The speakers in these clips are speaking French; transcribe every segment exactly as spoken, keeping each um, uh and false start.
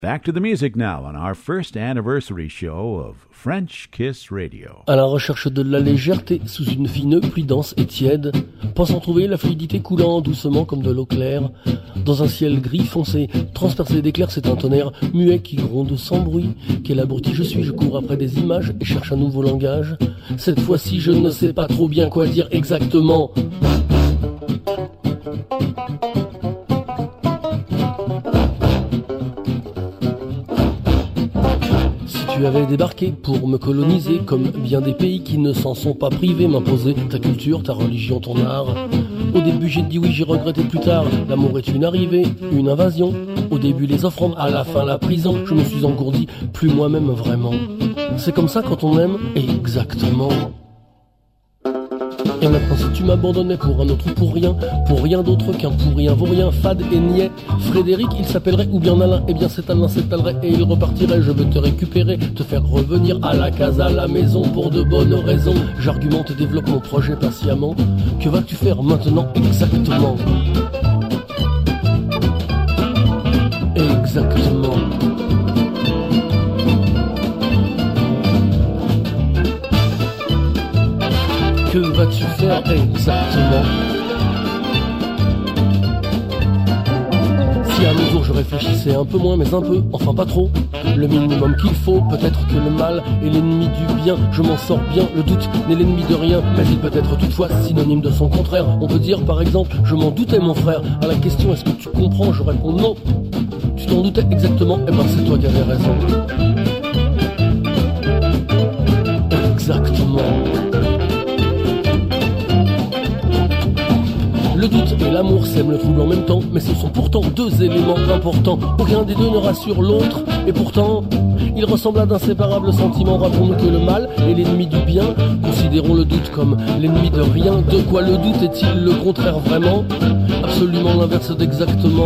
Back to the music now on our first anniversary show of French Kiss Radio. À la recherche de la légèreté sous une fine pluie dense et tiède, pensant trouver la fluidité coulant doucement comme de l'eau claire. Dans un ciel gris foncé, transpercé d'éclairs, c'est un tonnerre muet qui gronde sans bruit. Quel abruti je suis, je cours après des images et cherche un nouveau langage. Cette fois-ci, je ne sais pas trop bien quoi dire exactement. Tu avais débarqué pour me coloniser, comme bien des pays qui ne s'en sont pas privés, m'imposer ta culture, ta religion, ton art. Au début j'ai dit oui, j'ai regretté plus tard. L'amour est une arrivée, une invasion. Au début les offrandes, à la fin la prison. Je me suis engourdi, plus moi-même vraiment. C'est comme ça quand on aime, exactement. Et maintenant si tu m'abandonnais pour un autre ou pour rien, pour rien d'autre qu'un pour rien vaut rien, fade et niais, Frédéric il s'appellerait, ou bien Alain, et bien c'est Alain s'étalerait et il repartirait. Je veux te récupérer, te faire revenir à la case, à la maison pour de bonnes raisons. J'argumente et développe mon projet patiemment. Que vas-tu faire maintenant exactement? Exactement. Que vas-tu faire exactement? Si à nos jours je réfléchissais un peu moins mais un peu, enfin pas trop, le minimum qu'il faut, peut-être que le mal est l'ennemi du bien, je m'en sors bien, le doute n'est l'ennemi de rien, mais il peut être toutefois synonyme de son contraire. On peut dire par exemple, je m'en doutais mon frère, à la question est-ce que tu comprends, je réponds non. Tu t'en doutais exactement, et ben c'est toi qui avais raison. Exactement. Le doute et l'amour sèment le trouble en même temps, mais ce sont pourtant deux éléments importants. Aucun des deux ne rassure l'autre, et pourtant, ils ressemblent à d'inséparables sentiments. Rappelons-nous que le mal est l'ennemi du bien, considérons le doute comme l'ennemi de rien. De quoi le doute est-il le contraire vraiment? Absolument l'inverse d'exactement.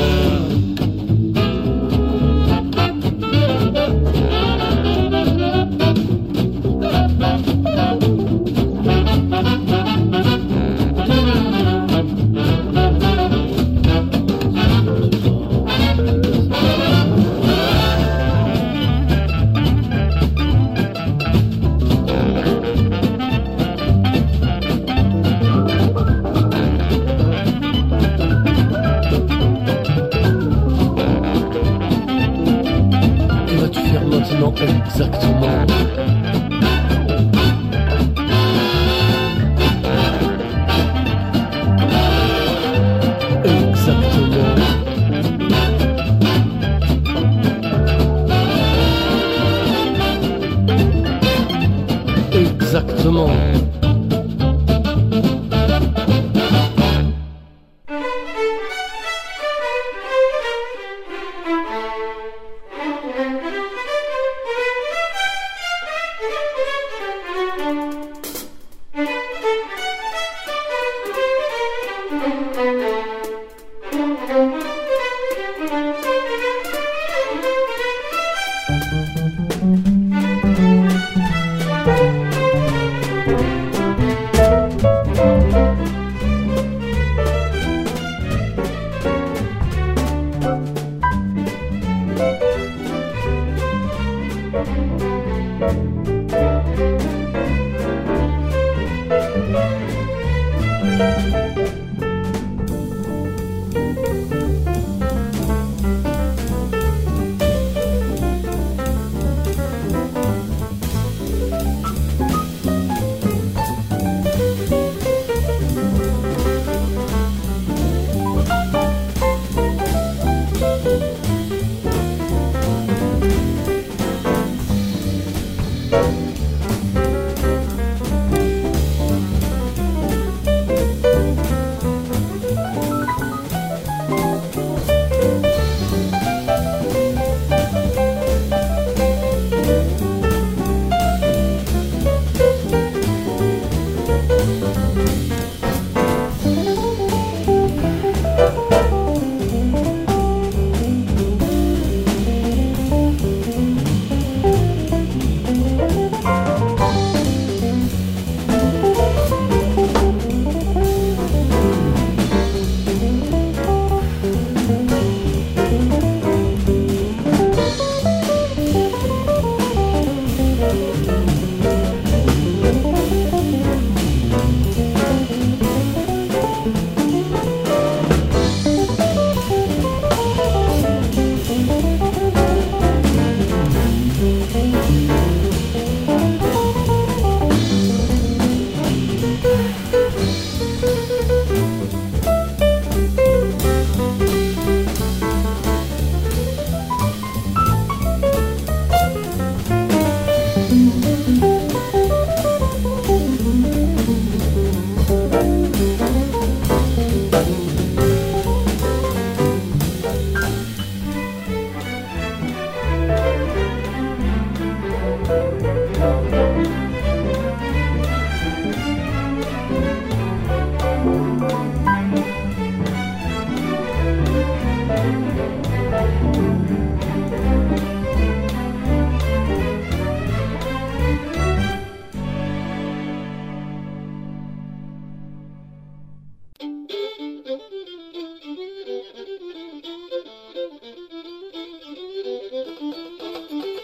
Exactement. Exactement.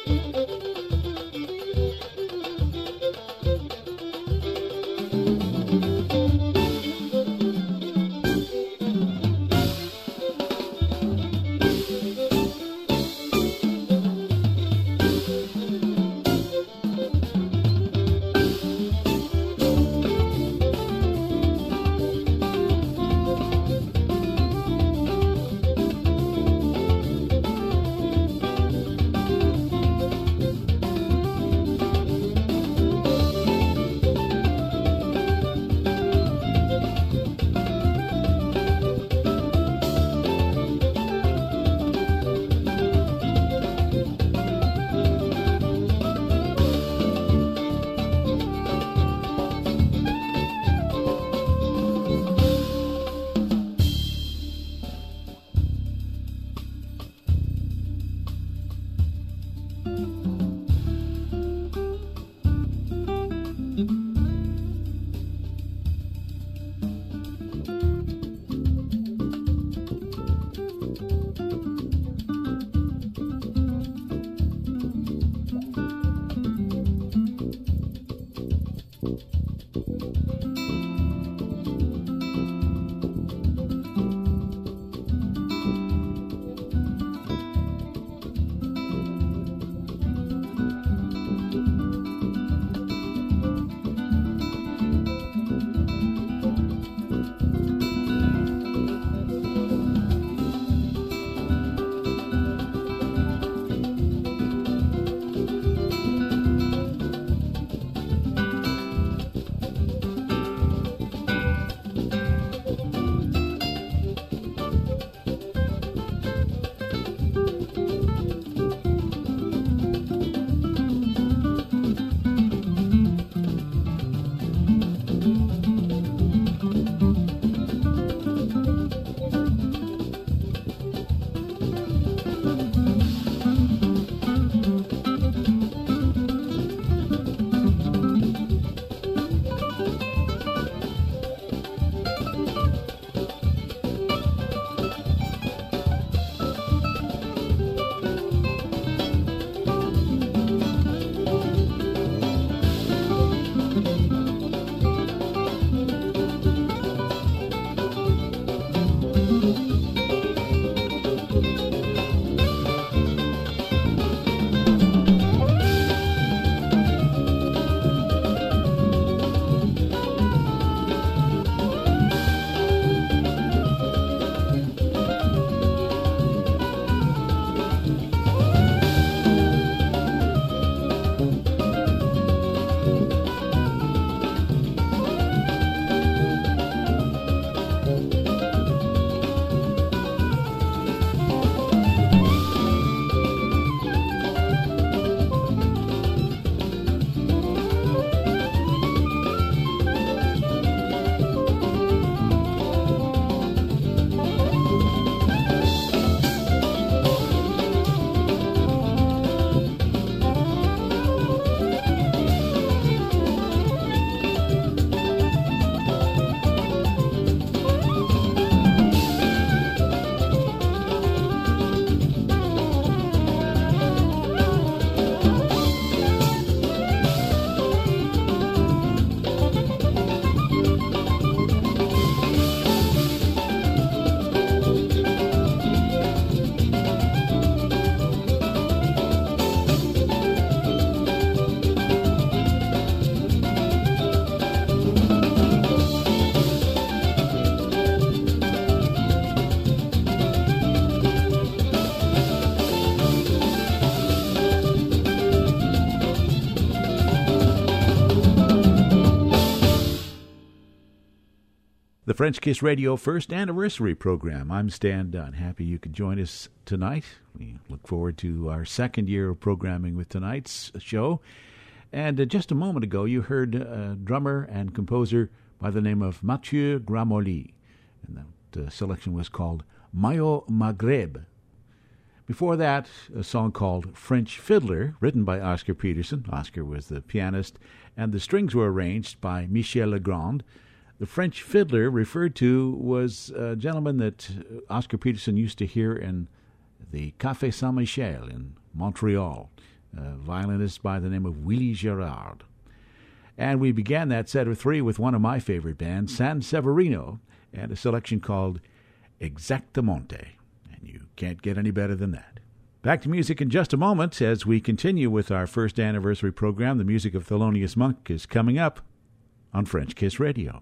The French Kiss Radio first anniversary program. I'm Stan Dunn. Happy you could join us tonight. We look forward to our second year of programming with tonight's show. And uh, just a moment ago, you heard a drummer and composer by the name of Mathieu Gramolli. And that uh, selection was called Mayo Maghreb. Before that, a song called French Fiddler, written by Oscar Peterson. Oscar was the pianist, and the strings were arranged by Michel Legrand. The French Fiddler referred to was a gentleman that Oscar Peterson used to hear in the Café Saint-Michel in Montreal. a violinist by the name of Willie Gerard. And we began that set of three with one of my favorite bands, San Severino, and a selection called Exactamente. And you can't get any better than that. Back to music in just a moment as we continue with our first anniversary program. The music of Thelonious Monk is coming up on French Kiss Radio.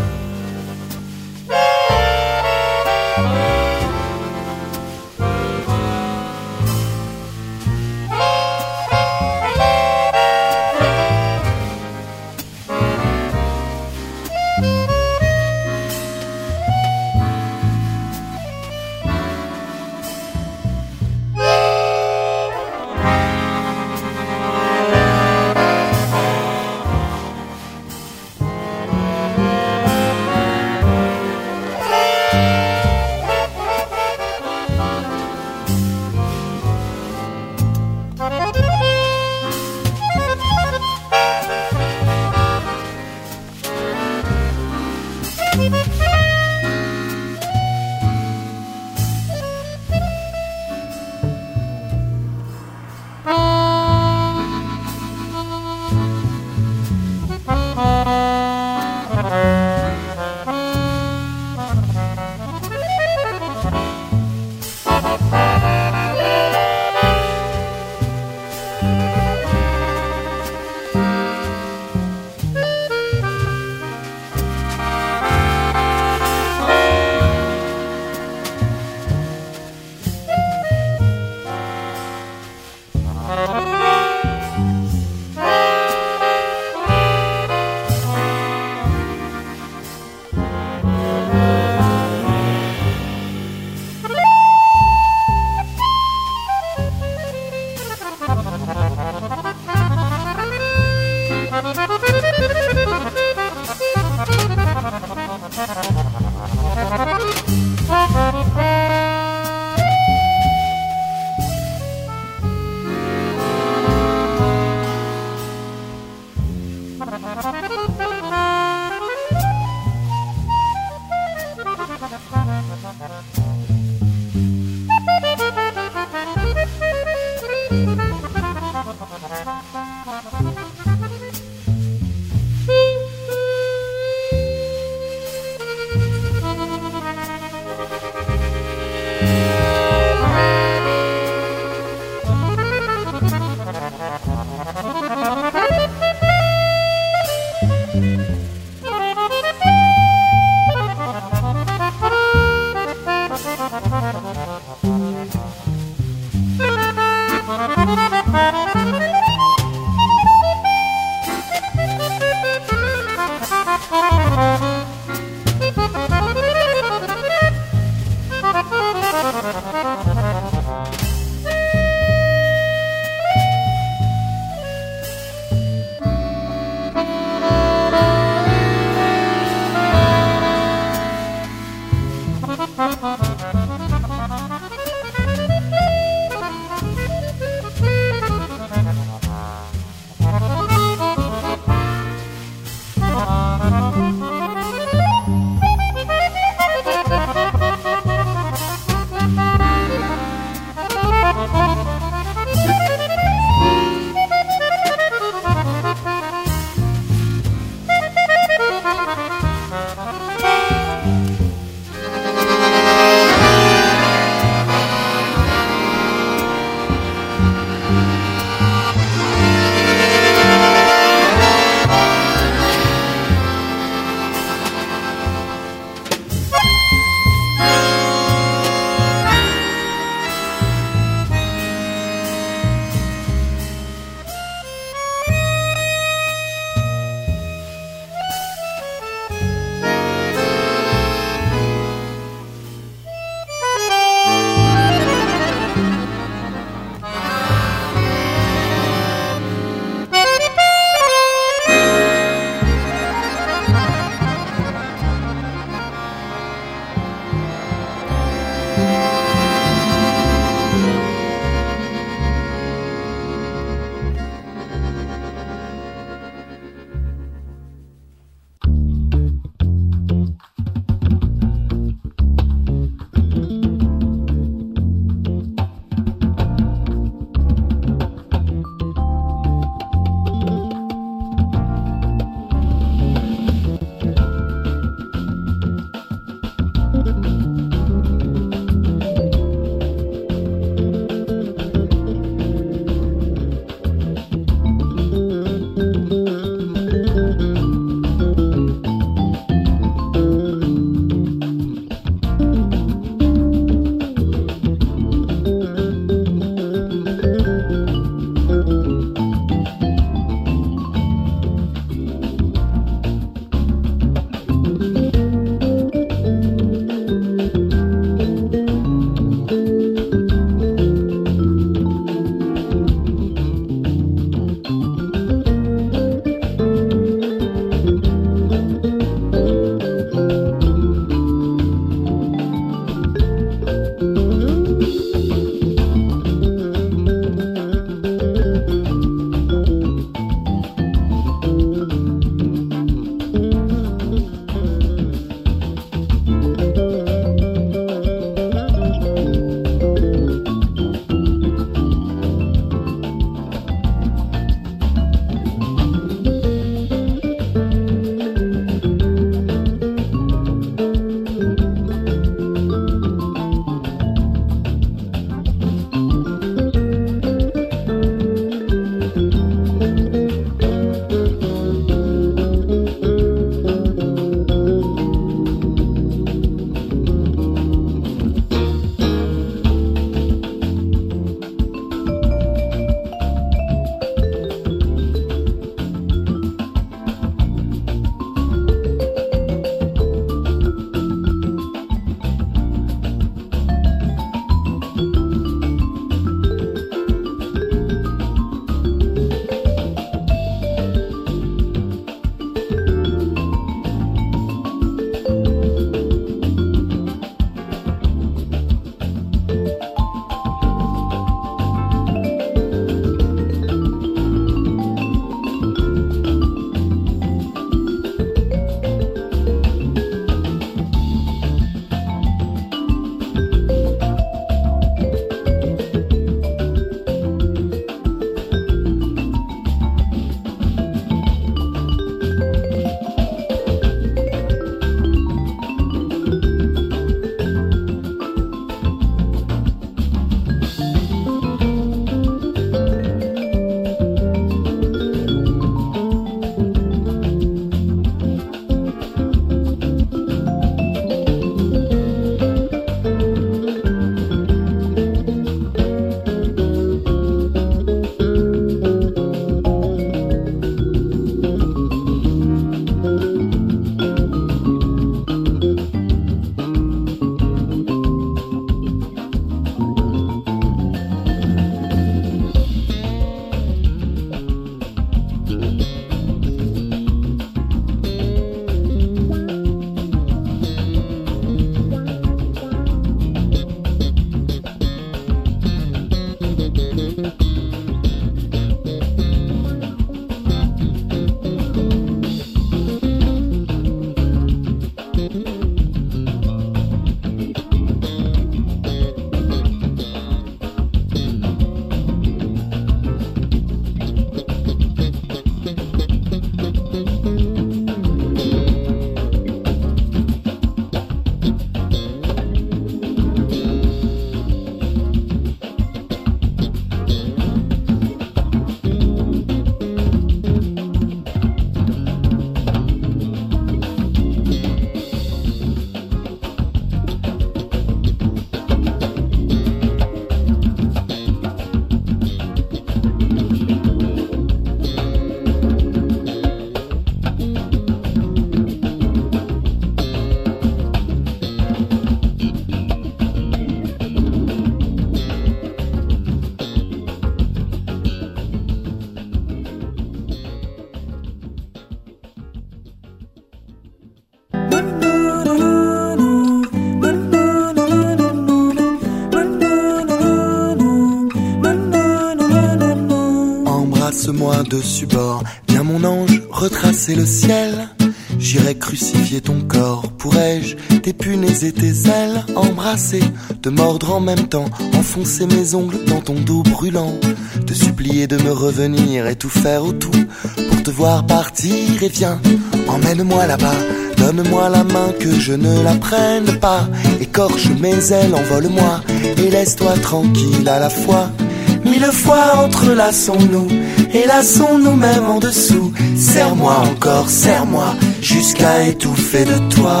Embrasse-moi dessus bord, viens mon ange, retracer le ciel. J'irai crucifier ton corps, pourrais-je t'épunaiser tes ailes, embrasser, te mordre en même temps, enfoncer mes ongles dans ton dos brûlant, te supplier de me revenir et tout faire au tout pour te voir partir. Et viens, emmène-moi là-bas, donne-moi la main que je ne la prenne pas, écorche mes ailes, envole-moi et laisse-toi tranquille à la fois. Mille fois entrelaçons-nous et lassons-nous même en dessous. Serre-moi encore, serre-moi jusqu'à étouffer de toi.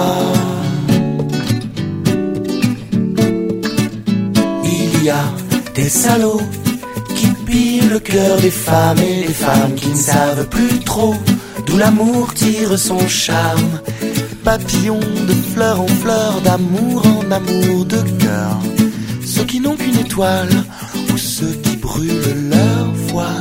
Il y a des salauds qui pillent le cœur des femmes et des femmes qui ne savent plus trop d'où l'amour tire son charme. Papillons de fleur en fleur, d'amour en amour, de cœur. Ceux qui n'ont qu'une étoile ou ceux qui brûlent leur voile.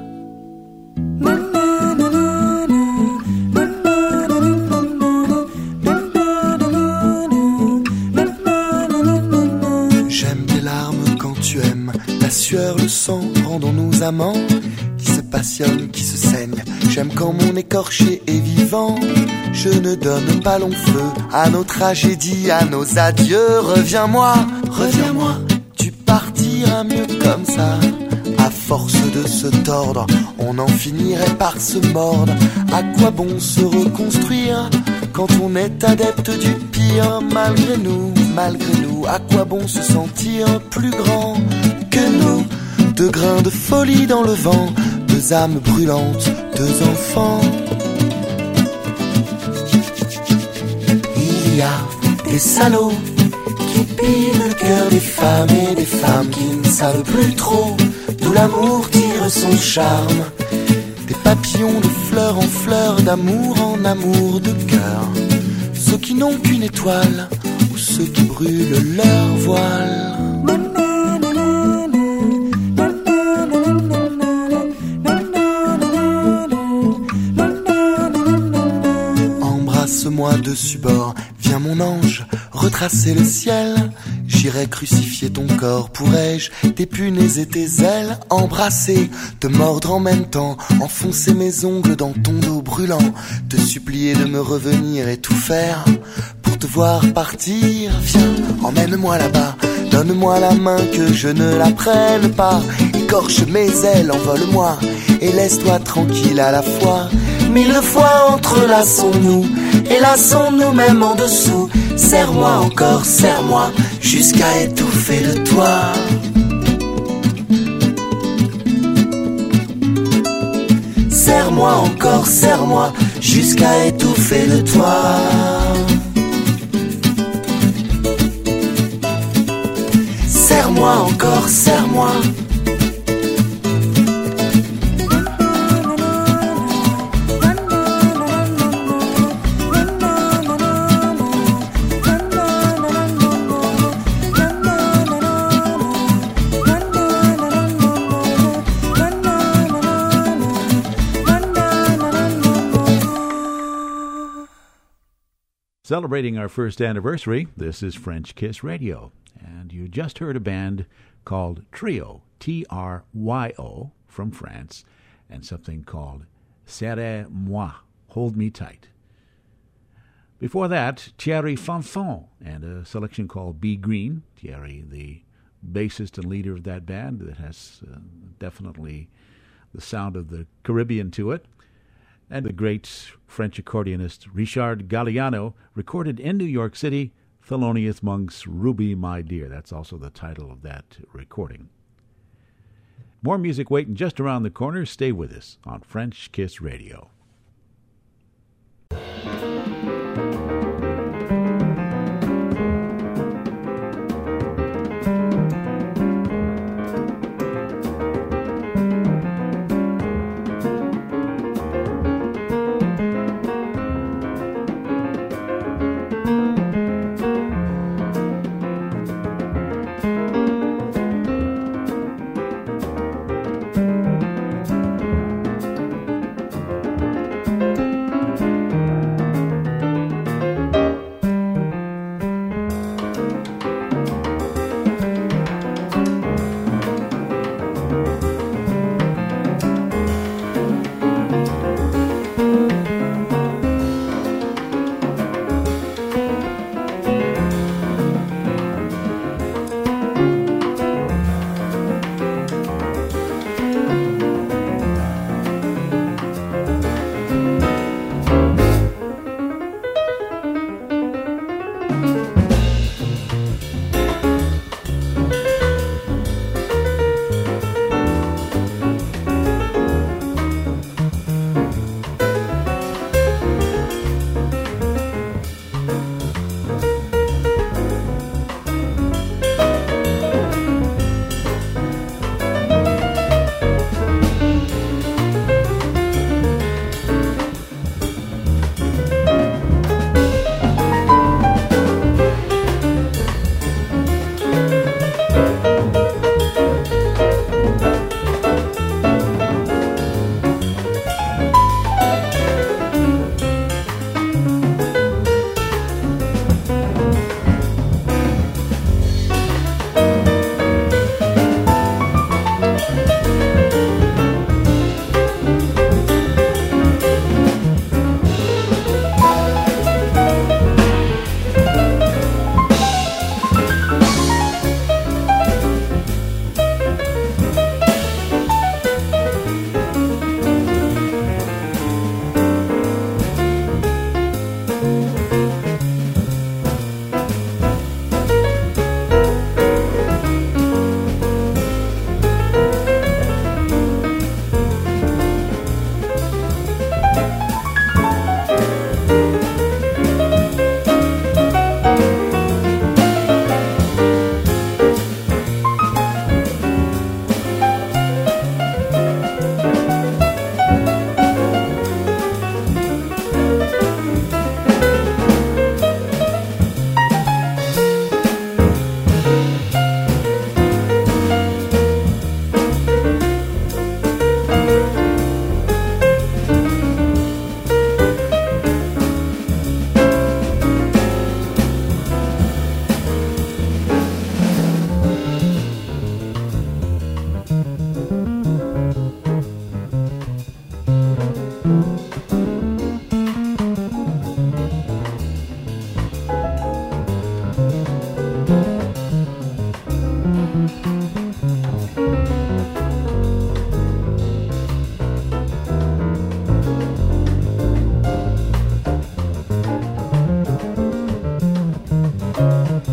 J'aime tes larmes quand tu aimes, la sueur, le sang, rendons-nous amants qui se passionnent, qui se saignent. J'aime quand mon écorché est vivant. Je ne donne pas long feu à nos tragédies, à nos adieux. Reviens-moi, reviens-moi, tu partiras mieux comme ça. À force de se tordre, on en finirait par se mordre. À quoi bon se reconstruire quand on est adepte du pire? Malgré nous, malgré nous, à quoi bon se sentir plus grand que nous? Deux grains de folie dans le vent, deux âmes brûlantes, deux enfants. Il y a des salauds qui pillent le cœur des femmes et des femmes qui ne savent plus trop d'où l'amour tire son charme. Des papillons de fleur en fleur, d'amour en amour, de cœur. Ceux qui n'ont qu'une étoile ou ceux qui brûlent leur voile. Embrasse-moi dessus bord, viens mon ange, retracer le ciel. J'irai crucifier ton corps, pourrais-je t'épunaiser tes ailes, embrasser, te mordre en même temps, enfoncer mes ongles dans ton dos brûlant, te supplier de me revenir et tout faire pour te voir partir. Viens, emmène-moi là-bas, donne-moi la main que je ne la prenne pas, écorche mes ailes, envole-moi et laisse-toi tranquille à la fois. Mille fois entrelaçons-nous et lassons-nous même en dessous. Serre-moi encore, serre-moi jusqu'à étouffer de toi. Serre-moi encore, serre-moi jusqu'à étouffer de toi. Serre-moi encore, serre-moi. Celebrating our first anniversary, this is French Kiss Radio. And you just heard a band called Trio, T R Y O, from France, and something called Serrez-moi, Hold Me Tight. Before that, Thierry Fanfan, and a selection called Be Green. Thierry, the bassist and leader of that band, that has uh, definitely the sound of the Caribbean to it. And the great French accordionist Richard Galliano recorded in New York City Thelonious Monk's Ruby, My Dear. That's also the title of that recording. More music waiting just around the corner. Stay with us on French Kiss Radio.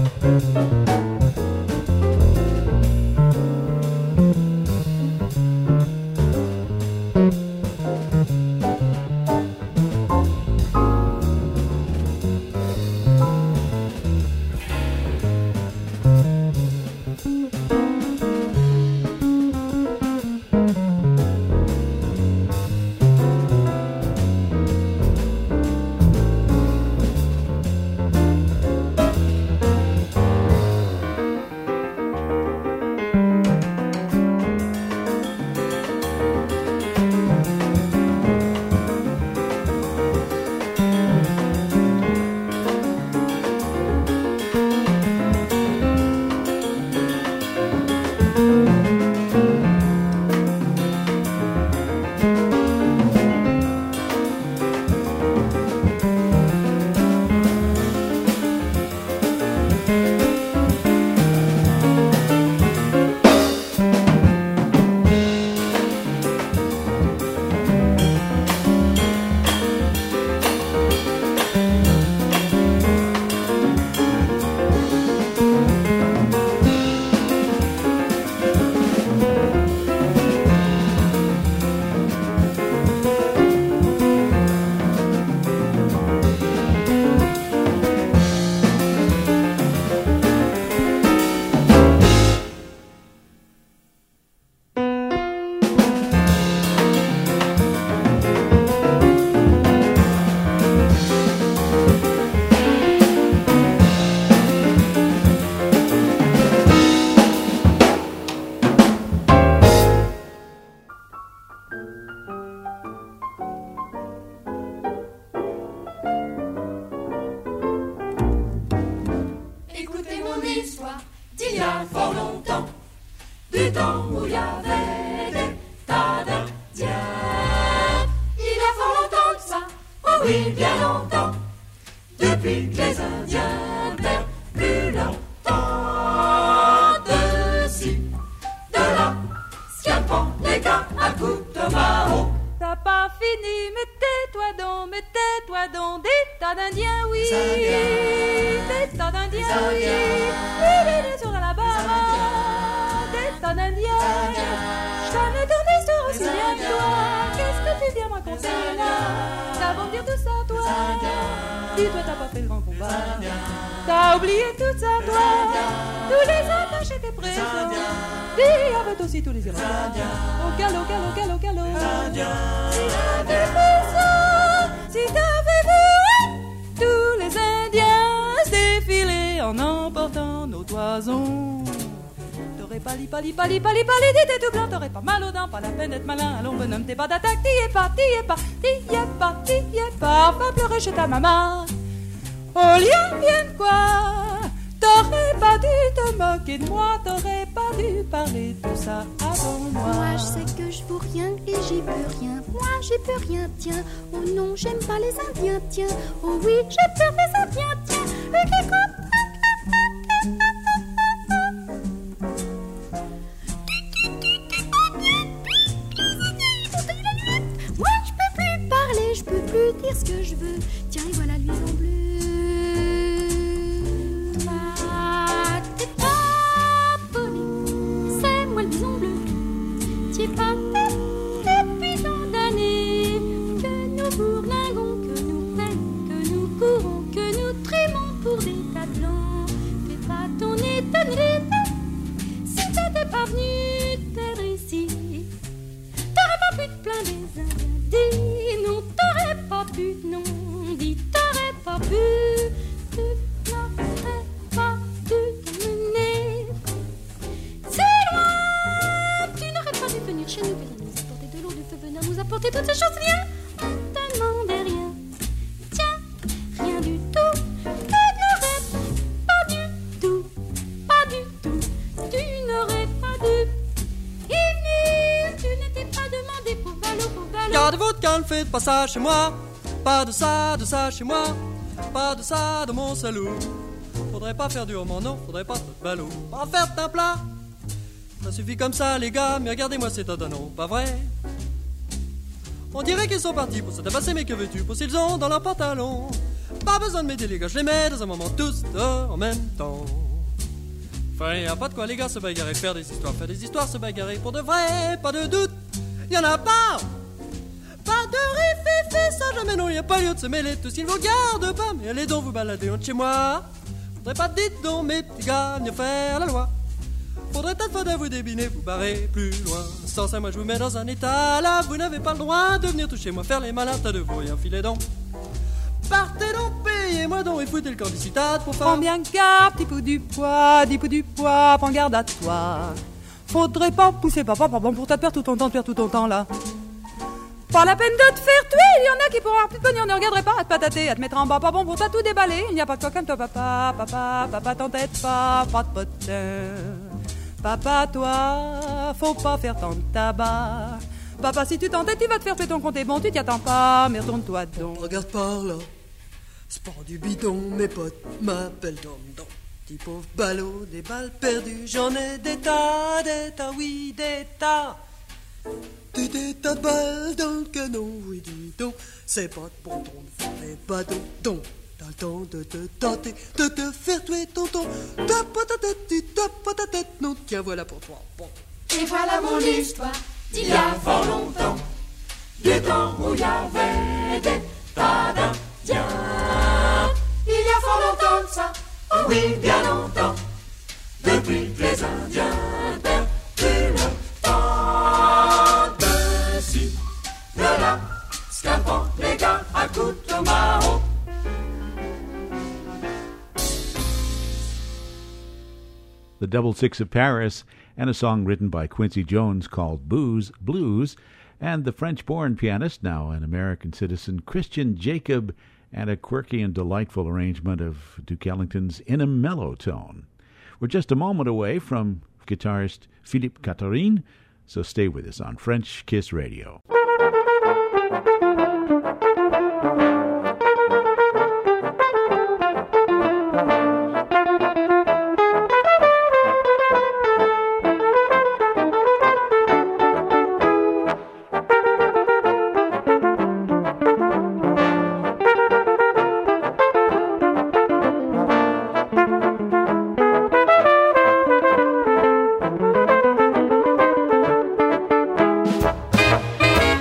Pali, pali, pali, pali, dit t'es tout blanc, t'aurais pas mal aux dents, pas la peine d'être malin, allons bonhomme, t'es pas d'attaque, t'y es pas, t'y es pas, t'y es pas, t'y es pas, va pleurer chez ta maman. Oh lien, bien quoi, t'aurais pas dû te moquer de moi, t'aurais pas dû parler de tout ça avant moi. Moi je sais que je vaux rien et j'y peux rien, moi j'y peux rien, tiens, oh non, j'aime pas les Indiens, tiens, oh oui, j'ai peur des Indiens, tiens, et qui compte. Dire ce que je veux, tiens et voilà l'huile en bleu. Ah, t'es pas poli, c'est moi le bison bleu. T'y pas depuis tant d'années que nous bourlinguons, que nous peinons, que nous courons, que nous trimons pour des tas de blancs. Fais pas ton étonné, si t'étais pas venu t'être ici, t'aurais pas pu te plaindre des Indiens. Dis non, t'aurais pas pu, non, dis t'aurais pas pu, tu n'aurais pas dû t'emmener si loin, tu n'aurais pas dû venir chez nous, venir nous apporter de l'eau, du feu, venir nous apporter toutes ces choses, viens, on te demandait rien, tiens, rien du tout, tu n'aurais pas du tout, pas du tout, tu n'aurais pas dû y venir, tu n'étais pas demandé pour ballot, pour ballot. Gardez-vous de quand faites pas ça chez moi. Pas de ça, de ça chez moi. Pas de ça dans mon salon. Faudrait pas faire du roman, non, faudrait pas faire de ballot. Pas faire d'un plat. Ça suffit comme ça, les gars, mais regardez-moi cet non, pas vrai? On dirait qu'ils sont partis pour se tabasser, mais que veux-tu? Pour s'ils ont dans leurs pantalons. Pas besoin de m'aider les gars, je les mets dans un moment tous dehors en même temps. Enfin, y a pas de quoi les gars se bagarrer, faire des histoires, faire des histoires, se bagarrer pour de vrai, pas de doute. Y en a pas. Pas de rififi, ça jamais non, y a pas lieu de se mêler tous, ils vous gardent pas. Mais allez donc vous balader en de chez moi. Faudrait pas dites donc mes petits gars, venir faire la loi. Faudrait peut-être faudrait vous débiner, vous barrer plus loin. Sans ça moi je vous mets dans un état là, vous n'avez pas le droit de venir toucher moi, faire les malins, tas de vous et enfiler donc. Partez donc, payez-moi donc et foutez le camp du citade pour faire. Prends bien garde, petit pou du poids, petit pou du poids, prends garde à toi. Faudrait pas pousser papa, pardon, pour ta perdre tout ton temps, de perdre tout ton temps là. Pas la peine de te faire tuer, il y en a qui pourront avoir plus de pognon, ne regarderait pas à te patater, à te mettre en bas, pas bon pour t'as tout déballer. Il n'y a pas de toi comme toi, papa, papa, papa, t'entête pas, pas de potin. Papa, toi, faut pas faire tant de tabac. Papa, si tu t'entêtes, tu vas te faire péter ton compte, et bon, tu t'y attends pas, mais retourne-toi donc. Regarde par là, c'est pas du bidon, mes potes m'appellent Dom-Dom. Petit pauvre ballot, des balles perdues, j'en ai des tas, des tas, oui, des tas. Des, des tas de balles dans le canon, oui, dis donc. C'est pas de bon ton de faire les badauds, donc. T'as le temps de te tenter, de te faire tuer tonton. Tape pas ta tête, tu tapes pas ta tête, non, tiens, voilà pour toi, bon. Et voilà mon histoire d'il y a fort longtemps, du temps où il y avait des tas d'Indiens. Il y a fort longtemps de ça, oh oui, bien longtemps, depuis que les Indiens perdaient leur temps. De ci, de là, scapant les gars à coups de marron. The Double Six of Paris, and a song written by Quincy Jones called Booze Blues, and the French-born pianist, now an American citizen, Christian Jacob, and a quirky and delightful arrangement of Duke Ellington's In a Mellow Tone. We're just a moment away from guitarist Philippe Catherine, so stay with us on French Kiss Radio. Thank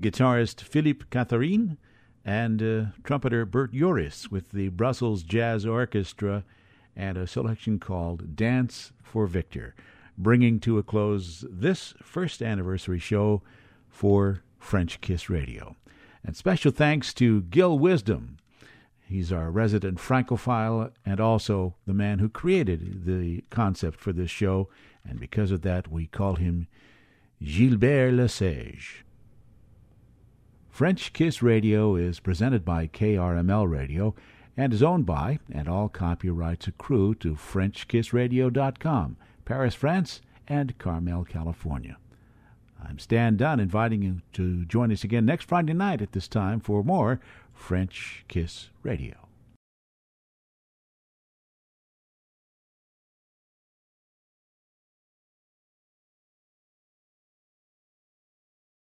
guitarist Philippe Catherine, and uh, trumpeter Bert Joris with the Brussels Jazz Orchestra, and a selection called Dance for Victor, bringing to a close this first anniversary show for French Kiss Radio. And special thanks to Gil Wisdom. He's our resident Francophile and also the man who created the concept for this show, and because of that we call him Gilbert Lesage. French Kiss Radio is presented by K R M L Radio and is owned by, and all copyrights accrue to French Kiss Radio dot com, Paris, France, and Carmel, California. I'm Stan Dunn, inviting you to join us again next Friday night at this time for more French Kiss Radio.